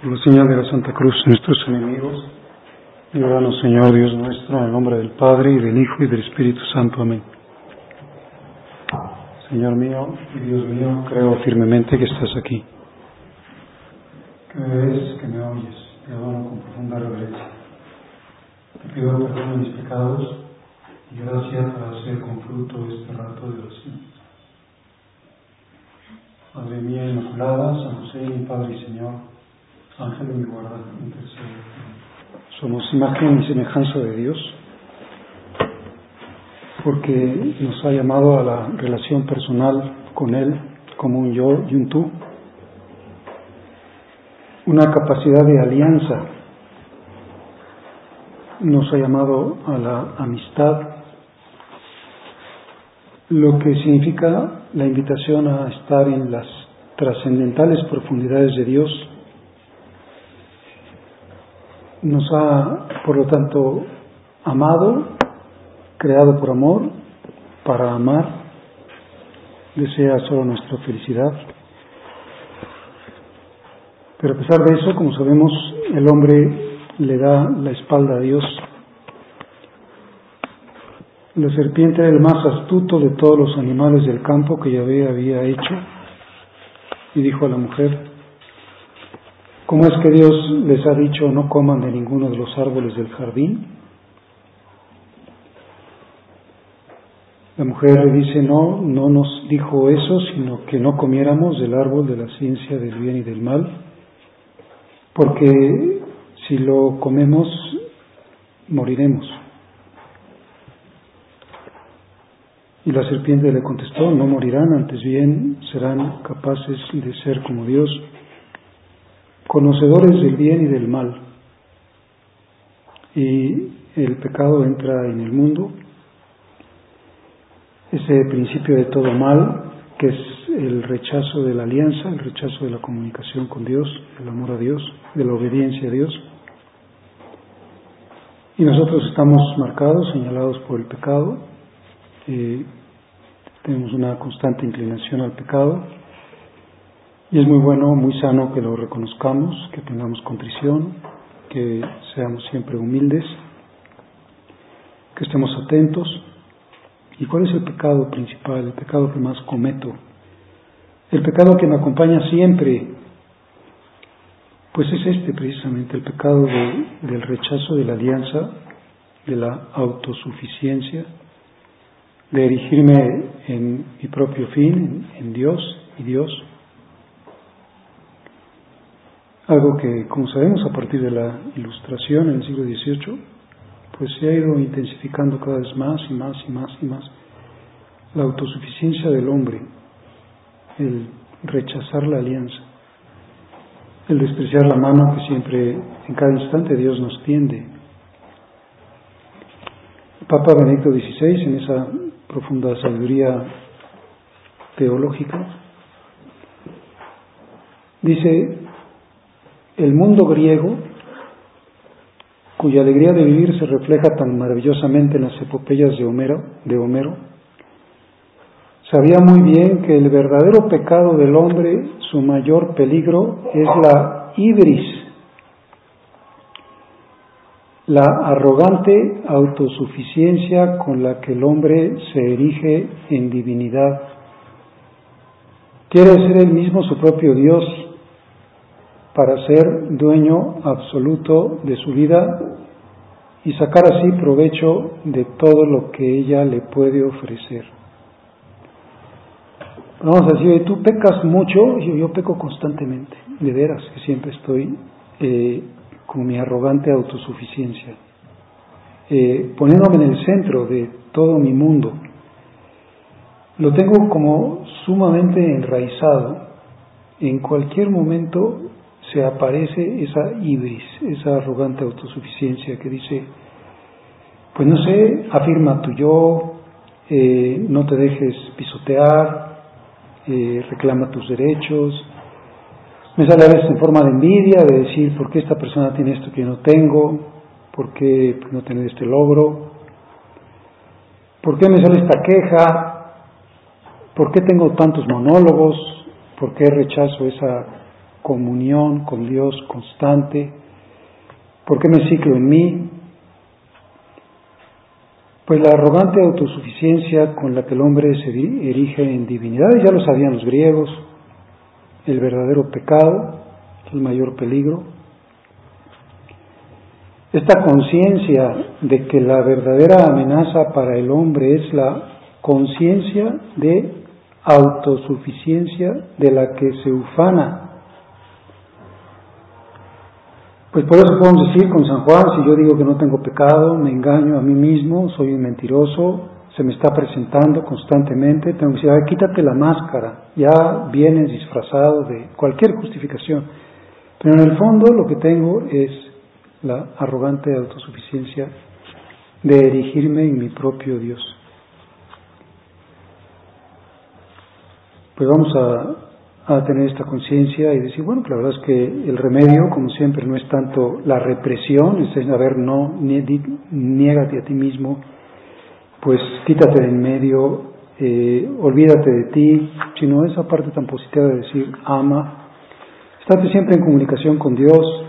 Por la señal de la Santa Cruz, nuestros enemigos, líbranos, Señor Dios nuestro, en el nombre del Padre, y del Hijo, y del Espíritu Santo. Amén. Señor mío y Dios mío, creo firmemente que estás aquí, que me ves, que me oyes. Te adoro con profunda reverencia. Te pido perdón de mis pecados y gracia para hacer con fruto este rato de oración. Madre mía Inmaculada, San José, mi Padre y Señor, Ángel de mi guarda, intercede. Somos imagen y semejanza de Dios, porque nos ha llamado a la relación personal con Él, como un yo y un tú, una capacidad de alianza. Nos ha llamado a la amistad, lo que significa la invitación a estar en las trascendentales profundidades de Dios. Nos ha, por lo tanto, amado, creado por amor, para amar, desea solo nuestra felicidad. Pero a pesar de eso, como sabemos, el hombre le da la espalda a Dios. La serpiente era el más astuto de todos los animales del campo que Yahvé había hecho, y dijo a la mujer: ¿cómo es que Dios les ha dicho no coman de ninguno de los árboles del jardín? La mujer le dice: no nos dijo eso, sino que no comiéramos del árbol de la ciencia del bien y del mal, porque si lo comemos, moriremos. Y la serpiente le contestó: no morirán, antes bien serán capaces de ser como Dios, conocedores del bien y del mal. Y el pecado entra en el mundo, ese principio de todo mal, que es el rechazo de la alianza, el rechazo de la comunicación con Dios, el amor a Dios, de la obediencia a Dios. Y nosotros estamos marcados, señalados por el pecado, tenemos una constante inclinación al pecado, y es muy bueno, muy sano que lo reconozcamos, que tengamos contrición, que seamos siempre humildes, que estemos atentos. ¿Y cuál es el pecado principal, el pecado que más cometo? El pecado que me acompaña siempre, pues es precisamente, el pecado del rechazo de la alianza, de la autosuficiencia, de erigirme en mi propio fin, en Dios y Dios. Algo que, como sabemos, a partir de la Ilustración en el siglo XVIII, pues se ha ido intensificando cada vez más y más y más y más. La autosuficiencia del hombre, el rechazar la alianza, el despreciar la mano que siempre, en cada instante, Dios nos tiende. El Papa Benedicto XVI, en esa profunda sabiduría teológica, dice: el mundo griego, cuya alegría de vivir se refleja tan maravillosamente en las epopeyas de Homero, sabía muy bien que el verdadero pecado del hombre, su mayor peligro, es la ibris, la arrogante autosuficiencia con la que el hombre se erige en divinidad. Quiere ser él mismo su propio Dios, para ser dueño absoluto de su vida y sacar así provecho de todo lo que ella le puede ofrecer. Vamos a decir: tú pecas mucho. Yo peco constantemente, de veras, que siempre estoy con mi arrogante autosuficiencia, poniéndome en el centro de todo mi mundo. Lo tengo como sumamente enraizado. En cualquier momento se aparece esa ibris, esa arrogante autosuficiencia que dice: pues no sé, afirma tu yo, no te dejes pisotear, reclama tus derechos. Me sale a veces en forma de envidia, de decir: ¿por qué esta persona tiene esto que yo no tengo? ¿Por qué no tener este logro? ¿Por qué me sale esta queja? ¿Por qué tengo tantos monólogos? ¿Por qué rechazo esa comunión con Dios constante? ¿Por qué me ciclo en mí? Pues la arrogante autosuficiencia con la que el hombre se erige en divinidad, ya lo sabían los griegos, el verdadero pecado, el mayor peligro. Esta conciencia de que la verdadera amenaza para el hombre es la conciencia de autosuficiencia de la que se ufana. Pues por eso podemos decir con San Juan, si yo digo que no tengo pecado, me engaño a mí mismo, soy un mentiroso, se me está presentando constantemente, tengo que decir, ay, quítate la máscara, ya vienes disfrazado de cualquier justificación. Pero en el fondo lo que tengo es la arrogante autosuficiencia de erigirme en mi propio Dios. Pues vamos a tener esta conciencia y decir, bueno, que la verdad es que el remedio, como siempre, no es tanto la represión, es a ver, no, niégate a ti mismo, pues quítate de en medio, olvídate de ti, sino esa parte tan positiva de decir, ama, estate siempre en comunicación con Dios,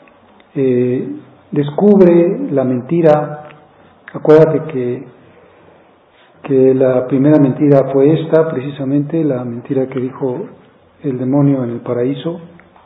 descubre la mentira, acuérdate que la primera mentira fue esta, precisamente la mentira que dijo el demonio en el paraíso,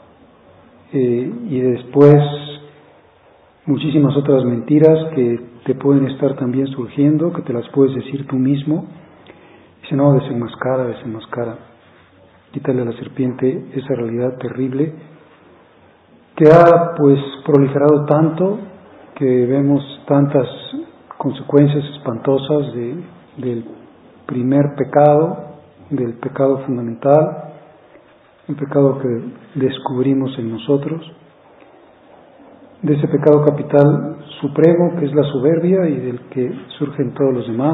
y después muchísimas otras mentiras que te pueden estar también surgiendo, que te las puedes decir tú mismo. Dice, no, desenmascara, quítale a la serpiente esa realidad terrible que ha pues proliferado tanto, que vemos tantas consecuencias espantosas del primer pecado, del pecado fundamental, un pecado que descubrimos en nosotros, de ese pecado capital supremo que es la soberbia y del que surgen todos los demás,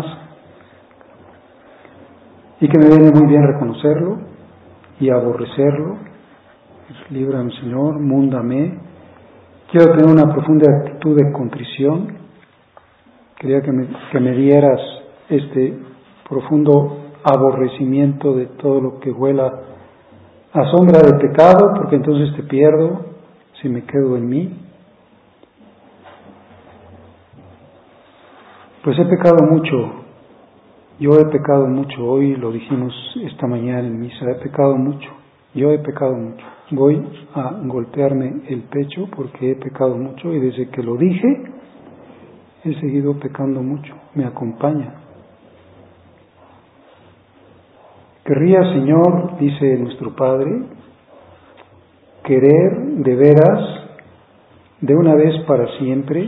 y que me viene muy bien reconocerlo y aborrecerlo. Líbrame, Señor, múndame. Quiero tener una profunda actitud de contrición. Quería que me dieras este profundo aborrecimiento de todo lo que huela a sombra de pecado, porque entonces te pierdo si me quedo en mí. Pues he pecado mucho, yo he pecado mucho, hoy lo dijimos esta mañana en misa, he pecado mucho, yo he pecado mucho. Voy a golpearme el pecho porque he pecado mucho y desde que lo dije he seguido pecando mucho, me acompaña. Querría, Señor, dice nuestro Padre, querer de veras, de una vez para siempre,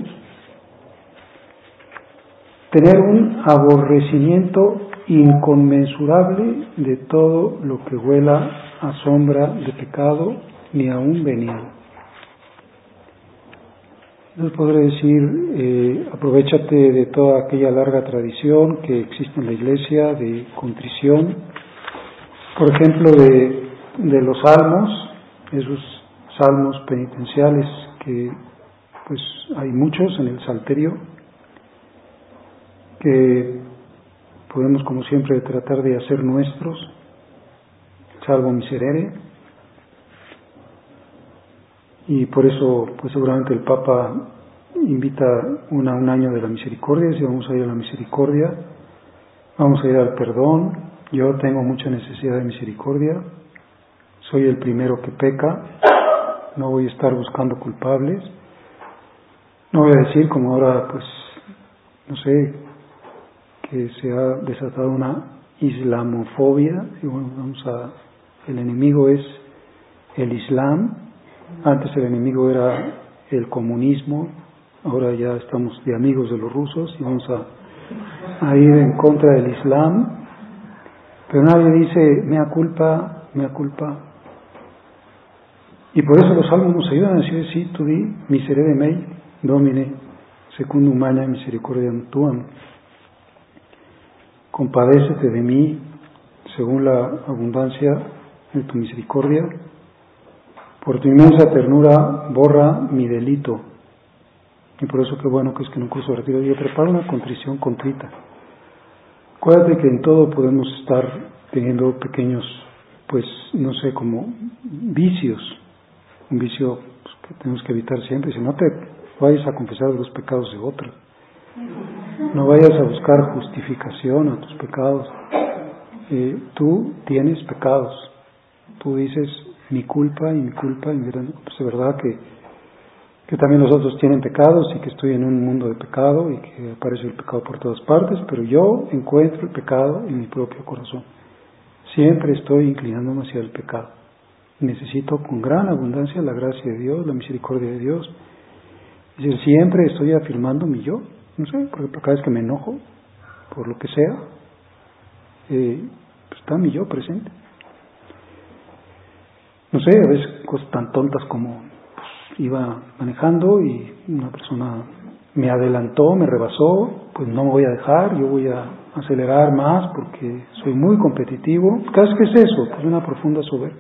tener un aborrecimiento inconmensurable de todo lo que huela a sombra de pecado, ni aún venido. Entonces podré decir, aprovéchate de toda aquella larga tradición que existe en la Iglesia de contrición, por ejemplo, de los salmos, esos salmos penitenciales que pues hay muchos en el Salterio, que podemos como siempre tratar de hacer nuestros. Salvo miserere, y por eso pues seguramente el Papa invita un año de la misericordia, si vamos a ir a la misericordia, vamos a ir al perdón. Yo tengo mucha necesidad de misericordia, soy el primero que peca, no voy a estar buscando culpables, no voy a decir como ahora pues no sé, que se ha desatado una islamofobia, y bueno, el enemigo es el Islam, antes el enemigo era el comunismo, ahora ya estamos de amigos de los rusos y vamos a ir en contra del Islam, pero nadie dice mea culpa, y por eso los salmos nos ayudan a decir, sí, tu di, miserere mei, domine, secundum magna misericordiam tuam, compadécete de mí según la abundancia de tu misericordia, por tu inmensa ternura borra mi delito. Y por eso qué bueno que es que en un curso de retiro yo preparo una contrición contrita. Acuérdate que en todo podemos estar teniendo pequeños, pues no sé, como vicios, un vicio pues, que tenemos que evitar siempre. Si no te vayas a confesar los pecados de otros, no vayas a buscar justificación a tus pecados. Tú tienes pecados. Tú dices mi culpa y mi culpa, y mira, pues de verdad que también los otros tienen pecados y que estoy en un mundo de pecado y que aparece el pecado por todas partes, pero yo encuentro el pecado en mi propio corazón. Siempre estoy inclinándome hacia el pecado. Necesito con gran abundancia la gracia de Dios, la misericordia de Dios. Es decir, siempre estoy afirmando mi yo. No sé, porque cada vez que me enojo, por lo que sea, pues está mi yo presente. No sé, a veces cosas tan tontas como pues, iba manejando y una persona me adelantó, me rebasó, pues no me voy a dejar, yo voy a acelerar más porque soy muy competitivo. ¿Qué es eso? Pues una profunda soberbia.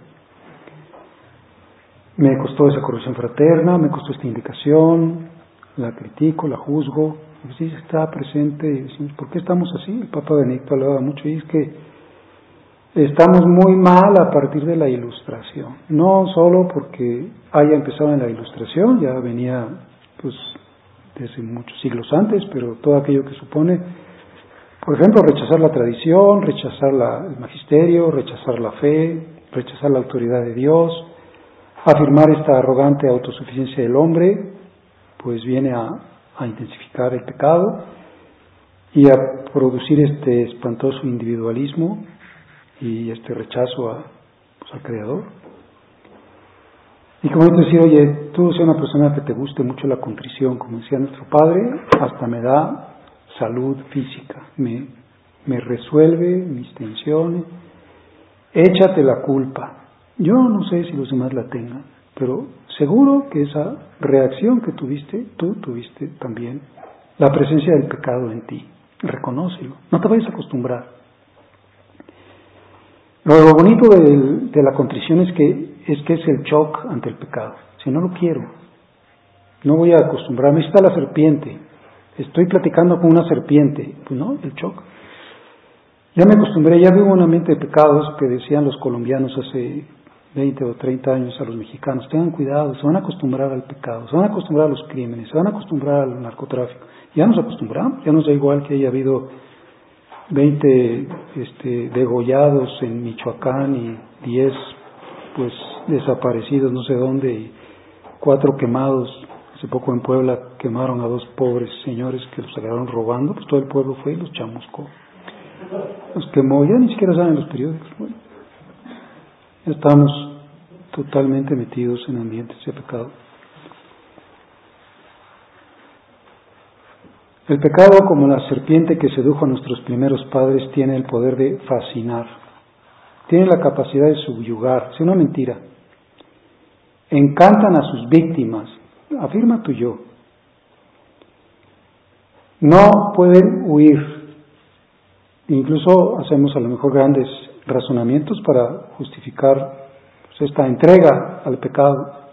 Me costó esa corrección fraterna, me costó esta indicación, la critico, la juzgo, y sí está presente, y decimos, ¿por qué estamos así? El Papa Benedicto hablaba mucho, y es que estamos muy mal a partir de la Ilustración, no solo porque haya empezado en la Ilustración, ya venía pues desde muchos siglos antes, pero todo aquello que supone, por ejemplo, rechazar la tradición, rechazar el magisterio, rechazar la fe, rechazar la autoridad de Dios, afirmar esta arrogante autosuficiencia del hombre, pues viene a intensificar el pecado y a producir este espantoso individualismo y este rechazo al Creador. Y como decir, oye, tú seas una persona que te guste mucho la contrición, como decía nuestro Padre, hasta me da salud física, me resuelve mis tensiones, échate la culpa. Yo no sé si los demás la tengan, pero seguro que esa reacción que tuviste, tú tuviste también la presencia del pecado en ti. Reconócelo, no te vayas a acostumbrar. Lo bonito de la contrición es que es el shock ante el pecado. Si no lo quiero, no voy a acostumbrarme. Ahí está la serpiente. Estoy platicando con una serpiente. Pues no, el shock. Ya me acostumbré, ya vivo una mente de pecados que decían los colombianos hace 20 o 30 años a los mexicanos. Tengan cuidado, se van a acostumbrar al pecado, se van a acostumbrar a los crímenes, se van a acostumbrar al narcotráfico. Ya nos acostumbramos, ya nos da igual que haya habido 20 degollados en Michoacán y 10 pues desaparecidos no sé dónde y 4 quemados. Hace poco en Puebla quemaron a 2 pobres señores que los agarraron robando, pues todo el pueblo fue y los chamuscó, los quemó, ya ni siquiera salen los periódicos. Bueno, ya estamos totalmente metidos en ambientes de pecado. El pecado, como la serpiente que sedujo a nuestros primeros padres, tiene el poder de fascinar, tiene la capacidad de subyugar, es una mentira. Encantan a sus víctimas, afirma tu yo. No pueden huir, incluso hacemos a lo mejor grandes razonamientos para justificar pues, esta entrega al pecado.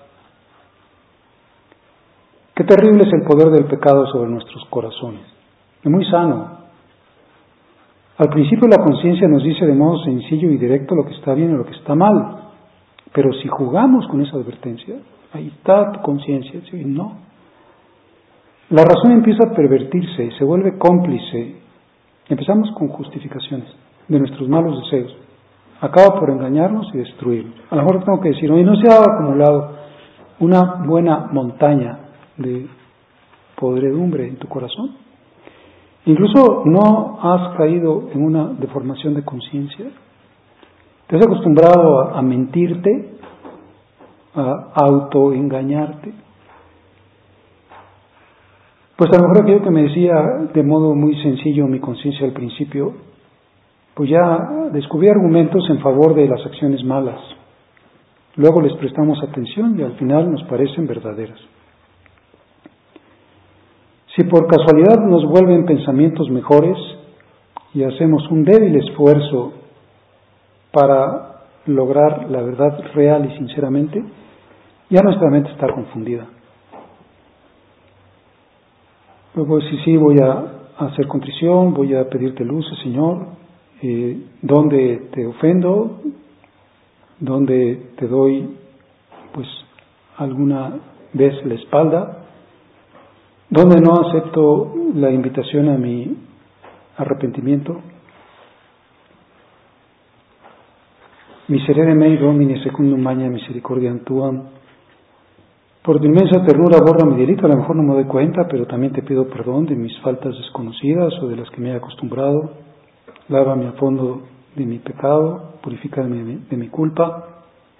Qué terrible es el poder del pecado sobre nuestros corazones. Es muy sano. Al principio la conciencia nos dice de modo sencillo y directo lo que está bien y lo que está mal. Pero si jugamos con esa advertencia, ahí está tu conciencia, ¿sí? No. La razón empieza a pervertirse, se vuelve cómplice. Empezamos con justificaciones de nuestros malos deseos. Acaba por engañarnos y destruirnos. A lo mejor tengo que decir, oye, no se ha acumulado una buena montaña de podredumbre en tu corazón. Incluso no has caído en una deformación de conciencia. Te has acostumbrado a mentirte, a autoengañarte. Pues a lo mejor aquello que me decía de modo muy sencillo mi conciencia al principio, pues ya descubrí argumentos en favor de las acciones malas. Luego les prestamos atención y al final nos parecen verdaderas. Si por casualidad nos vuelven pensamientos mejores y hacemos un débil esfuerzo para lograr la verdad real y sinceramente, ya nuestra mente está confundida. Luego sí, voy a hacer contrición, voy a pedirte luz, Señor, donde te ofendo, donde te doy pues alguna vez la espalda, donde no acepto la invitación a mi arrepentimiento. Miserere mei Domine secundum magna misericordiam tuam. Por tu inmensa ternura borra mi delito. A lo mejor no me doy cuenta, pero también te pido perdón de mis faltas desconocidas o de las que me he acostumbrado. Lávame a fondo de mi pecado, purifícame de mi culpa.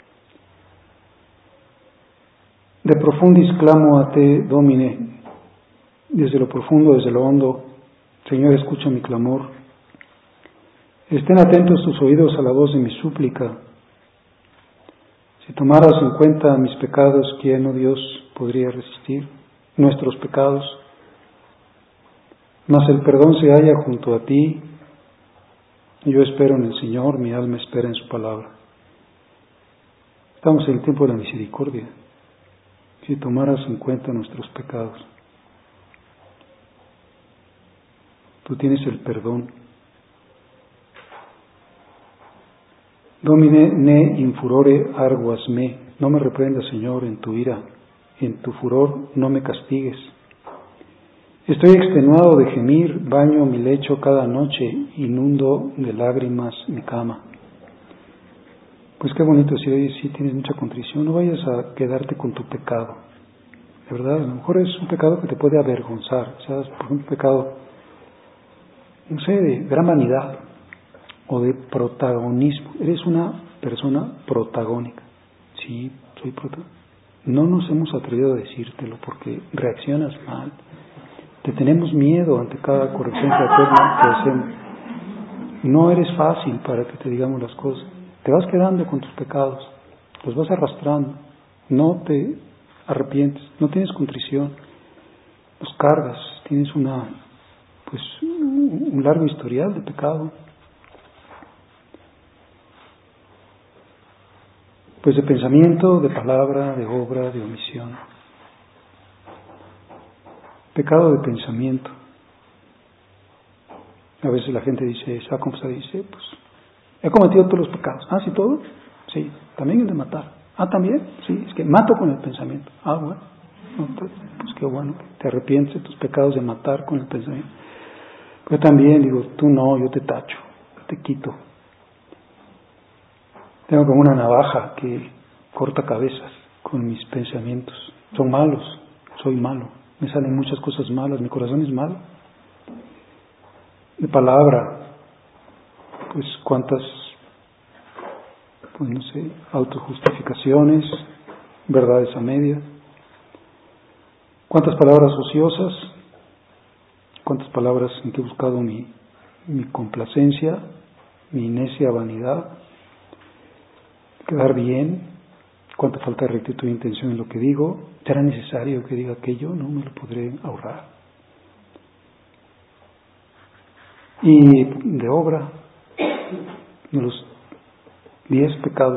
De profundis clamo a te, Domine. Desde lo profundo, desde lo hondo, Señor, escucha mi clamor. Estén atentos tus oídos a la voz de mi súplica. Si tomaras en cuenta mis pecados, ¿quién, oh Dios, podría resistir nuestros pecados? Mas el perdón se halla junto a ti. Yo espero en el Señor, mi alma espera en su palabra. Estamos en el tiempo de la misericordia. Si tomaras en cuenta nuestros pecados, tú tienes el perdón. Domine ne in furore arguas me. No me reprendas, Señor, en tu ira. En tu furor no me castigues. Estoy extenuado de gemir, baño mi lecho cada noche, inundo de lágrimas mi cama. Pues qué bonito decir, oye, sí tienes mucha contrición, no vayas a quedarte con tu pecado. De verdad, a lo mejor es un pecado que te puede avergonzar, o sea, por ejemplo, un pecado, no sé, de gran vanidad o de protagonismo. Eres una persona protagónica. Sí, soy protagónica. No nos hemos atrevido a decírtelo porque reaccionas mal. Te tenemos miedo ante cada corrección que hacemos. No eres fácil para que te digamos las cosas. Te vas quedando con tus pecados, los vas arrastrando. No te arrepientes, no tienes contrición, los cargas, tienes un largo historial de pecado. Pues de pensamiento, de palabra, de obra, de omisión. Pecado de pensamiento. A veces la gente dice, se va a confesar y dice, pues, he cometido todos los pecados. Ah, ¿sí todo? Sí, también el de matar. Ah, ¿también? Sí, es que mato con el pensamiento. Ah, bueno. No, pues qué bueno, te arrepientes de tus pecados de matar con el pensamiento. Yo también digo, tú no, yo te tacho, te quito. Tengo como una navaja que corta cabezas con mis pensamientos. Son malos, soy malo. Me salen muchas cosas malas, mi corazón es malo. De palabra, pues cuántas, pues no sé, autojustificaciones, verdades a medias. Cuántas palabras ociosas, cuántas palabras en que he buscado mi complacencia, mi necia vanidad, quedar bien, cuánta falta de rectitud e intención en lo que digo. ¿Será necesario que diga aquello? No me lo podré ahorrar. Y de obra, de los 10 pecados,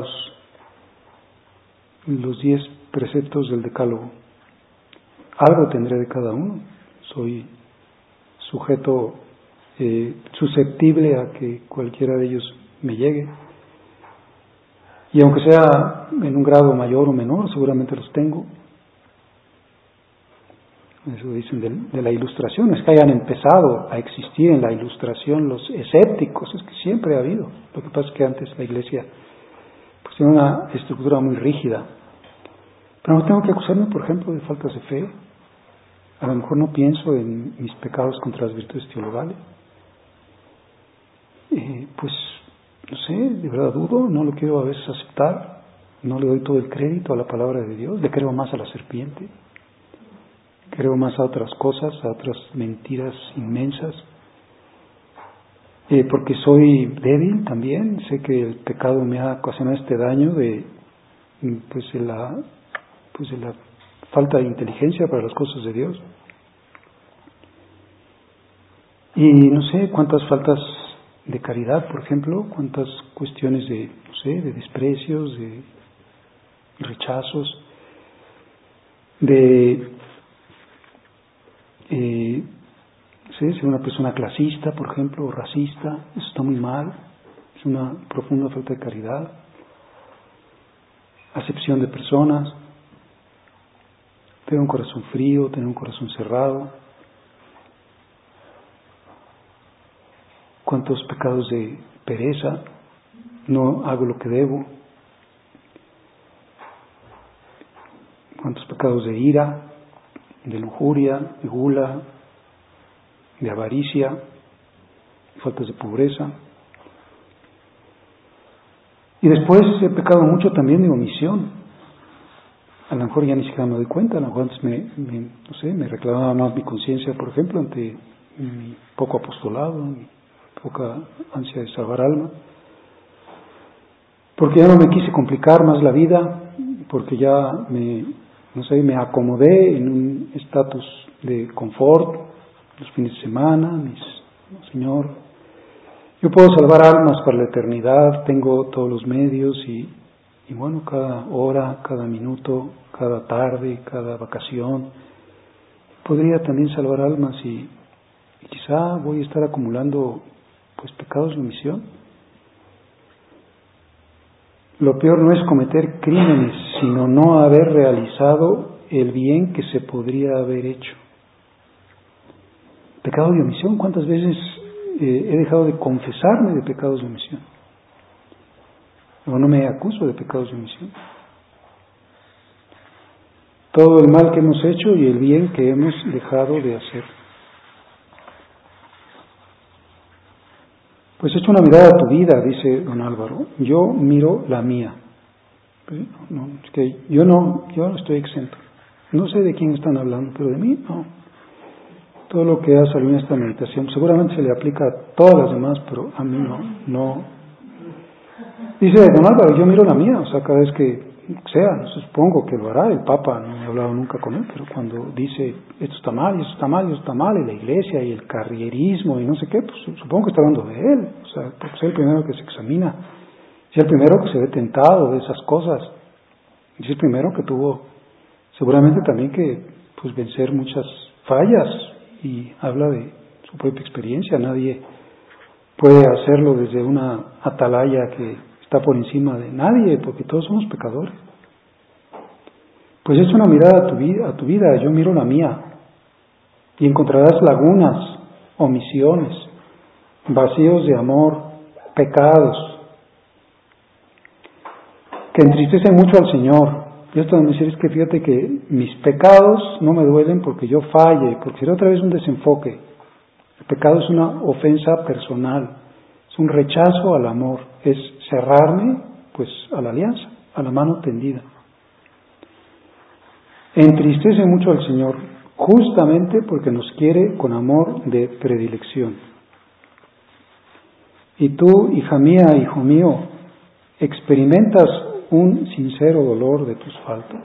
los 10 preceptos del decálogo, algo tendré de cada uno. Soy sujeto susceptible a que cualquiera de ellos me llegue. Y aunque sea en un grado mayor o menor, seguramente los tengo. Eso dicen de la ilustración, es que hayan empezado a existir en la ilustración los escépticos, es que siempre ha habido. Lo que pasa es que antes la Iglesia pues tiene una estructura muy rígida. Pero no tengo que acusarme, por ejemplo, de faltas de fe. A lo mejor no pienso en mis pecados contra las virtudes teologales. Pues, no sé, de verdad dudo, no lo quiero a veces aceptar, no le doy todo el crédito a la palabra de Dios, le creo más a la serpiente, creo más a otras cosas, a otras mentiras inmensas, porque soy débil también, sé que el pecado me ha ocasionado este daño de la falta de inteligencia para las cosas de Dios. Y no sé cuántas faltas de caridad, por ejemplo, cuántas cuestiones de desprecios, de rechazos, de ser una persona clasista, por ejemplo, o racista. Eso está muy mal, es una profunda falta de caridad. Acepción de personas, tener un corazón frío, tener un corazón cerrado. Cuántos pecados de pereza, no hago lo que debo. Cuántos pecados de ira, de lujuria, de gula, de avaricia, faltas de pobreza. Y después he pecado mucho también de omisión. A lo mejor ya ni siquiera me doy cuenta, a lo mejor antes me reclamaba más mi conciencia, por ejemplo, ante mi poco apostolado, mi poca ansia de salvar alma, porque ya no me quise complicar más la vida, porque ya me acomodé en un estatus de confort, los fines de semana, Señor, yo puedo salvar almas para la eternidad, tengo todos los medios y bueno, cada hora, cada minuto, cada tarde, cada vacación, podría también salvar almas y quizá voy a estar acumulando pues pecados de omisión. Lo peor no es cometer crímenes, sino no haber realizado el bien que se podría haber hecho. Pecado de omisión, ¿cuántas veces he dejado de confesarme de pecados de omisión? O no me acuso de pecados de omisión. Todo el mal que hemos hecho y el bien que hemos dejado de hacer. Pues echa una mirada a tu vida, dice don Álvaro. Yo miro la mía. No, es que yo no estoy exento. No sé de quién están hablando, pero de mí no. Todo lo que ha salido en esta meditación seguramente se le aplica a todas las demás, pero a mí no. Dice don Álvaro, yo miro la mía, o sea, cada vez que sea, supongo que lo hará el Papa, no he hablado nunca con él, pero cuando dice esto está mal, y esto está mal, y esto está mal, y la iglesia, y el carrierismo, y no sé qué, pues supongo que está hablando de él, o sea, porque es el primero que se examina, es el primero que se ve tentado de esas cosas, es el primero que tuvo seguramente también que pues vencer muchas fallas, y habla de su propia experiencia, nadie puede hacerlo desde una atalaya que está por encima de nadie, porque todos somos pecadores. Pues echa una mirada a tu vida, yo miro la mía, y encontrarás lagunas, omisiones, vacíos de amor, pecados, que entristecen mucho al Señor. Y esto de decir es que fíjate que mis pecados no me duelen porque yo falle, porque será otra vez un desenfoque. El pecado es una ofensa personal, es un rechazo al amor, es cerrarme pues a la alianza, a la mano tendida. Entristece mucho al Señor, justamente porque nos quiere con amor de predilección. Y tú, hija mía, hijo mío, experimentas un sincero dolor de tus faltas.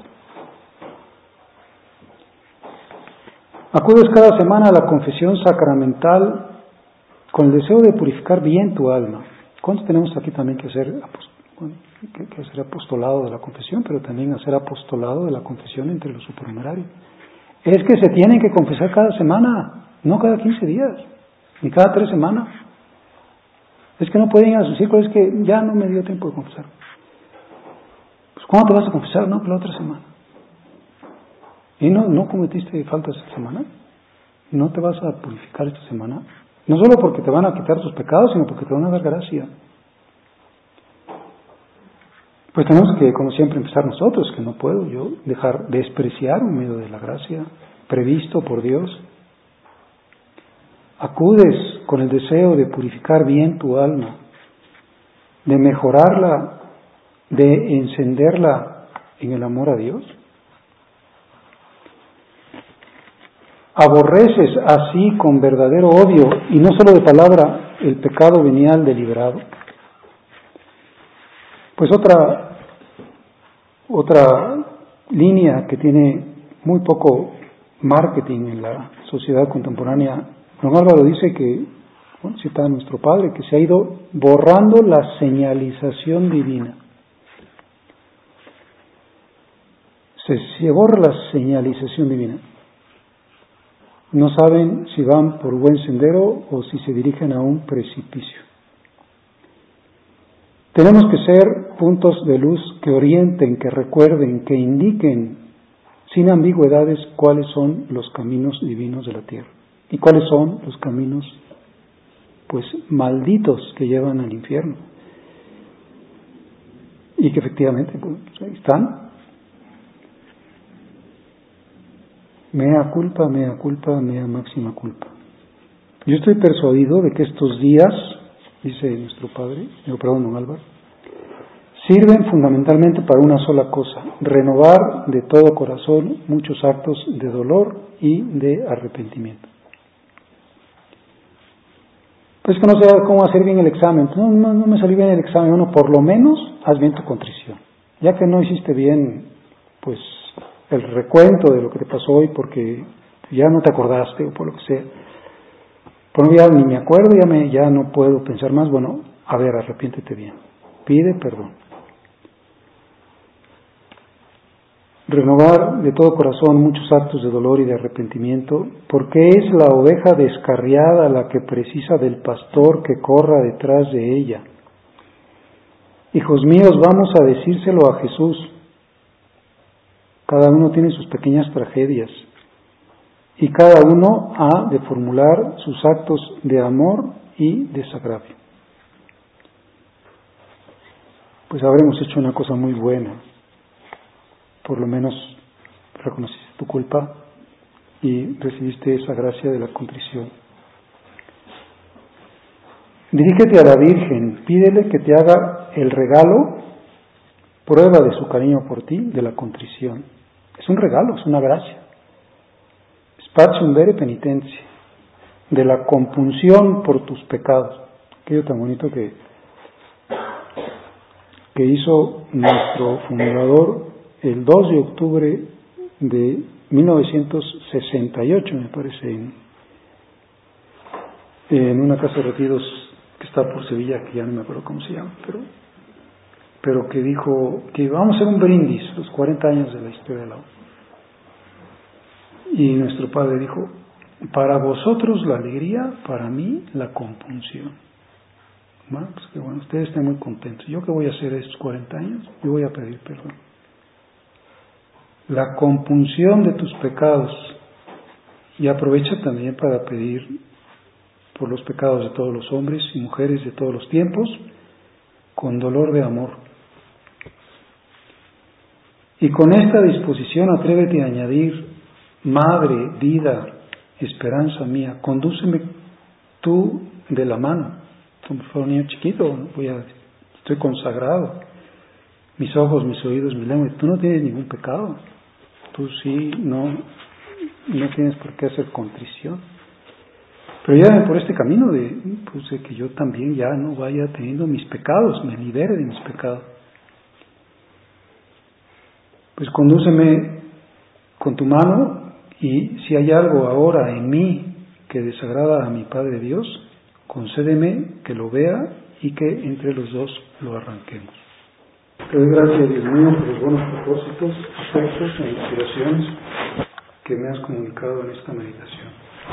Acudes cada semana a la confesión sacramental con el deseo de purificar bien tu alma. ¿Cuántos tenemos aquí también que hacer apostolado de la confesión, pero también hacer apostolado de la confesión entre los supernumerarios? Es que se tienen que confesar cada semana, no cada 15 días, ni cada 3 semanas. Es que no pueden ir a su círculo, es que ya no me dio tiempo de confesar. Pues ¿cuándo te vas a confesar? No, la otra semana. ¿Y no cometiste faltas esta semana? ¿No te vas a purificar esta semana? No solo porque te van a quitar tus pecados, sino porque te van a dar gracia. Pues tenemos que, como siempre, empezar nosotros, que no puedo yo dejar de despreciar un medio de la gracia previsto por Dios. Acudes con el deseo de purificar bien tu alma, de mejorarla, de encenderla en el amor a Dios. Aborreces así con verdadero odio, y no solo de palabra, el pecado venial deliberado. Pues otra línea que tiene muy poco marketing en la sociedad contemporánea, don Álvaro dice que, cita a nuestro Padre, que se ha ido borrando la señalización divina. Se borra la señalización divina. No saben si van por buen sendero o si se dirigen a un precipicio. Tenemos que ser puntos de luz que orienten, que recuerden, que indiquen sin ambigüedades, cuáles son los caminos divinos de la tierra y cuáles son los caminos, pues, malditos que llevan al infierno. Y que efectivamente, pues, ahí están. Mea culpa, mea máxima culpa. Yo estoy persuadido de que estos días, dice nuestro Padre, don Álvaro, sirven fundamentalmente para una sola cosa: renovar de todo corazón muchos actos de dolor y de arrepentimiento. Pues que no sé cómo hacer bien el examen. No me salió bien el examen. Bueno, por lo menos haz bien tu contrición. Ya que no hiciste bien, pues, el recuento de lo que te pasó hoy porque ya no te acordaste o por lo que sea. Por ya ni me acuerdo, ya no puedo pensar más. Bueno, a ver, arrepiéntete bien. Pide perdón. Renovar de todo corazón muchos actos de dolor y de arrepentimiento, porque es la oveja descarriada la que precisa del pastor que corra detrás de ella. Hijos míos, vamos a decírselo a Jesús. Cada uno tiene sus pequeñas tragedias y cada uno ha de formular sus actos de amor y desagravio. Pues habremos hecho una cosa muy buena. Por lo menos reconociste tu culpa y recibiste esa gracia de la contrición. Dirígete a la Virgen, pídele que te haga el regalo, prueba de su cariño por ti, de la contrición. Es un regalo, es una gracia. Spatium vere penitencia, de la compunción por tus pecados. Aquello tan bonito que hizo nuestro fundador el 2 de octubre de 1968, me parece, en una casa de retiros que está por Sevilla, que ya no me acuerdo cómo se llama, pero que dijo que vamos a hacer un brindis, los 40 años de la historia de la obra. Y nuestro padre dijo: para vosotros la alegría, para mí la compunción. Bueno, pues que bueno, ustedes estén muy contentos. ¿Yo qué voy a hacer estos 40 años? Yo voy a pedir perdón. La compunción de tus pecados, y aprovecha también para pedir por los pecados de todos los hombres y mujeres de todos los tiempos, con dolor de amor. Y con esta disposición atrévete a añadir: Madre, vida, esperanza mía, condúceme tú de la mano. Como si fuera un niño chiquito, estoy consagrado. Mis ojos, mis oídos, mi lengua. Tú no tienes ningún pecado. Tú sí, no tienes por qué hacer contrición. Pero llévame por este camino de que yo también ya no vaya teniendo mis pecados, me libere de mis pecados. Pues condúceme con tu mano, y si hay algo ahora en mí que desagrada a mi Padre Dios, concédeme que lo vea y que entre los dos lo arranquemos. Te doy gracias, Dios mío, por los buenos propósitos, afectos e inspiraciones que me has comunicado en esta meditación.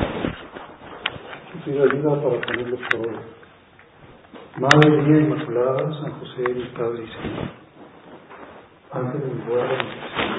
Te pido ayuda para ponerlos por obra. Madre mía Inmaculada, San José, mi Padre y Señor, Ángel de mi guarda,